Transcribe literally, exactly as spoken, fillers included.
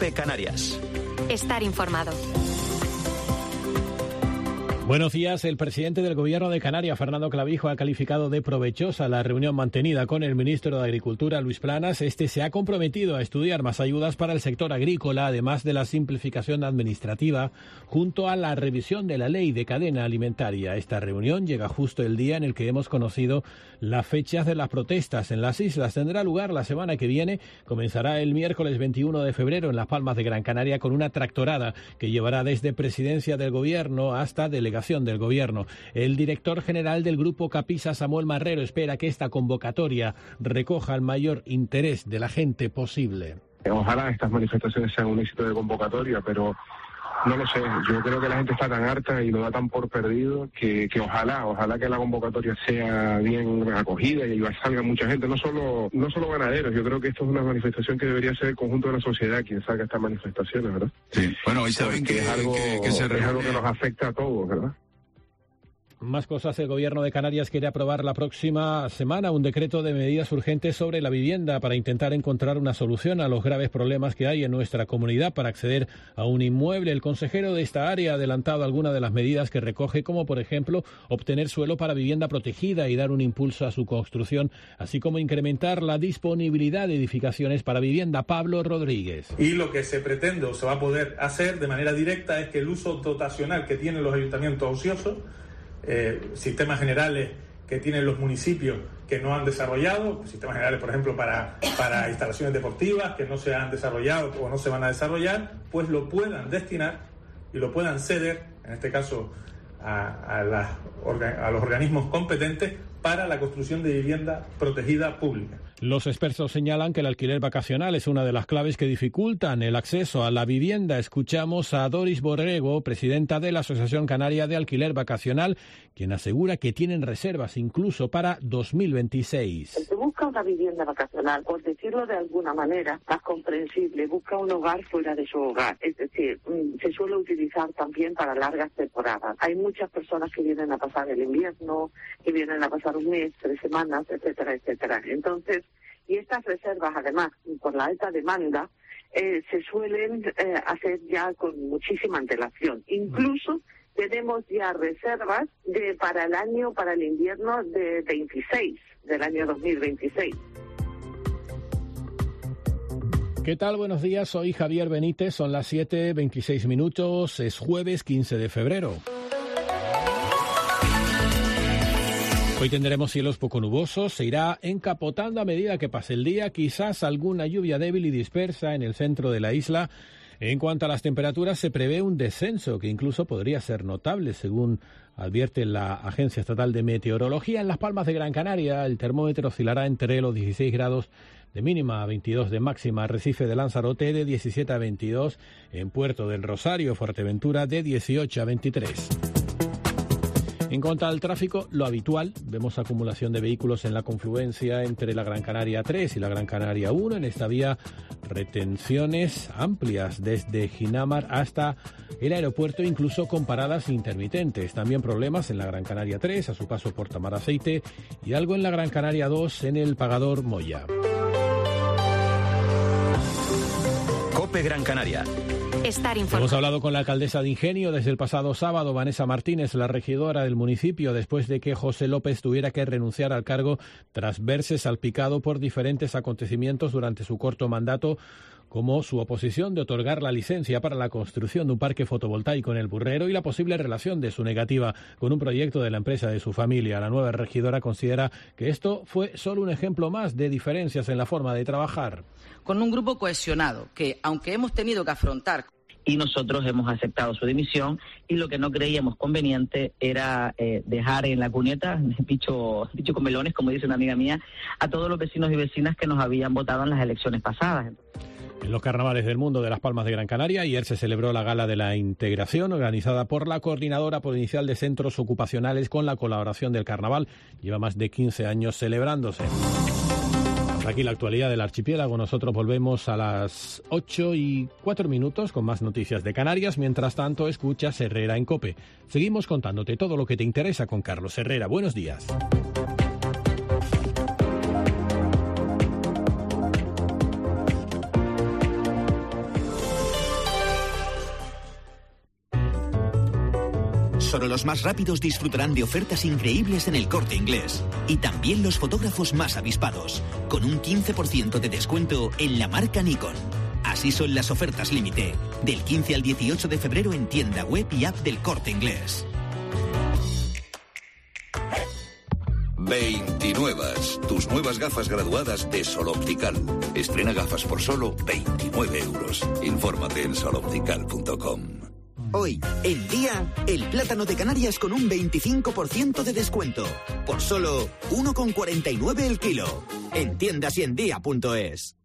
COPE Canarias. Estar informado. Buenos días. El presidente del Gobierno de Canarias, Fernando Clavijo, ha calificado de provechosa la reunión mantenida con el ministro de Agricultura, Luis Planas. Este se ha comprometido a estudiar más ayudas para el sector agrícola, además de la simplificación administrativa, junto a la revisión de la ley de cadena alimentaria. Esta reunión llega justo el día en el que hemos conocido las fechas de las protestas en las islas. Tendrá lugar la semana que viene. Comenzará el miércoles veintiuno de febrero en Las Palmas de Gran Canaria con una tractorada que llevará desde Presidencia del Gobierno hasta Delegación del Gobierno. El director general del Grupo Capisa, Samuel Marrero, espera que esta convocatoria recoja el mayor interés de la gente posible. Ojalá estas manifestaciones sean un éxito de convocatoria, pero no lo sé. Yo creo que la gente está tan harta y lo da tan por perdido que, que ojalá, ojalá que la convocatoria sea bien acogida y salga mucha gente, no solo no solo ganaderos. Yo creo que esto es una manifestación que debería ser el conjunto de la sociedad quien saca estas manifestaciones, ¿verdad? Sí. Bueno, hoy saben que, que es algo que, que, se es algo que nos afecta a todos, ¿verdad? Más cosas. El Gobierno de Canarias quiere aprobar la próxima semana un decreto de medidas urgentes sobre la vivienda para intentar encontrar una solución a los graves problemas que hay en nuestra comunidad para acceder a un inmueble. El consejero de esta área ha adelantado algunas de las medidas que recoge, como por ejemplo obtener suelo para vivienda protegida y dar un impulso a su construcción, así como incrementar la disponibilidad de edificaciones para vivienda. Pablo Rodríguez. Y lo que se pretende o se va a poder hacer de manera directa es que el uso dotacional que tienen los ayuntamientos ociosos, Eh, sistemas generales que tienen los municipios que no han desarrollado, sistemas generales, por ejemplo, para, para instalaciones deportivas que no se han desarrollado o no se van a desarrollar, pues lo puedan destinar y lo puedan ceder, en este caso, a, a, las, a los organismos competentes para la construcción de vivienda protegida pública. Los expertos señalan que el alquiler vacacional es una de las claves que dificultan el acceso a la vivienda. Escuchamos a Doris Borrego, presidenta de la Asociación Canaria de Alquiler Vacacional, quien asegura que tienen reservas incluso para dos mil veintiséis. El que busca una vivienda vacacional, por decirlo de alguna manera más comprensible, busca un hogar fuera de su hogar. Es decir, se suele utilizar también para largas temporadas. Hay muchas personas que vienen a pasar el invierno, que vienen a pasar un mes, tres semanas, etcétera, etcétera. Entonces, y estas reservas, además, por la alta demanda, eh, se suelen eh, hacer ya con muchísima antelación. Incluso tenemos ya reservas de para el año, para el invierno de veintiséis, del año dos mil veintiséis. ¿Qué tal? Buenos días, soy Javier Benítez, son las siete veintiséis minutos, es jueves quince de febrero. Hoy tendremos cielos poco nubosos, se irá encapotando a medida que pase el día, quizás alguna lluvia débil y dispersa en el centro de la isla. En cuanto a las temperaturas, se prevé un descenso que incluso podría ser notable, según advierte la Agencia Estatal de Meteorología. En Las Palmas de Gran Canaria, el termómetro oscilará entre los dieciséis grados de mínima a veintidós de máxima. Arrecife de Lanzarote de diecisiete a veintidós, en Puerto del Rosario, Fuerteventura de dieciocho a veintitrés. En cuanto al tráfico, lo habitual, vemos acumulación de vehículos en la confluencia entre la Gran Canaria tres y la Gran Canaria uno. En esta vía, retenciones amplias desde Ginamar hasta el aeropuerto, incluso con paradas intermitentes. También problemas en la Gran Canaria tres, a su paso por Tamaraceite, y algo en la Gran Canaria dos, en el Pagador Moya. COPE Gran Canaria. Estar informado. Hemos hablado con la alcaldesa de Ingenio desde el pasado sábado, Vanessa Martínez, la regidora del municipio, después de que José López tuviera que renunciar al cargo tras verse salpicado por diferentes acontecimientos durante su corto mandato, como su oposición de otorgar la licencia para la construcción de un parque fotovoltaico en El Burrero y la posible relación de su negativa con un proyecto de la empresa de su familia. La nueva regidora considera que esto fue solo un ejemplo más de diferencias en la forma de trabajar. Con un grupo cohesionado que, aunque hemos tenido que afrontar, y nosotros hemos aceptado su dimisión, y lo que no creíamos conveniente era eh, dejar en la cuneta, dicho, dicho con melones, como dice una amiga mía, a todos los vecinos y vecinas que nos habían votado en las elecciones pasadas. En los carnavales del mundo de Las Palmas de Gran Canaria, ayer se celebró la Gala de la Integración, organizada por la Coordinadora Provincial de Centros Ocupacionales con la colaboración del Carnaval. Lleva más de quince años celebrándose. Hasta aquí la actualidad del archipiélago. Nosotros volvemos a las ocho y cuatro minutos con más noticias de Canarias. Mientras tanto, escuchas Herrera en COPE. Seguimos contándote todo lo que te interesa con Carlos Herrera. Buenos días. Solo los más rápidos disfrutarán de ofertas increíbles en El Corte Inglés. Y también los fotógrafos más avispados, con un quince por ciento de descuento en la marca Nikon. Así son las ofertas límite, del quince al dieciocho de febrero en tienda web y app del Corte Inglés. veintinuevas, tus nuevas gafas graduadas de Sol Optical. Estrena gafas por solo veintinueve euros. Infórmate en sol optical punto com. Hoy, en Día, el plátano de Canarias con un veinticinco por ciento de descuento. Por solo uno con cuarenta y nueve el kilo. En tiendas y en día punto es.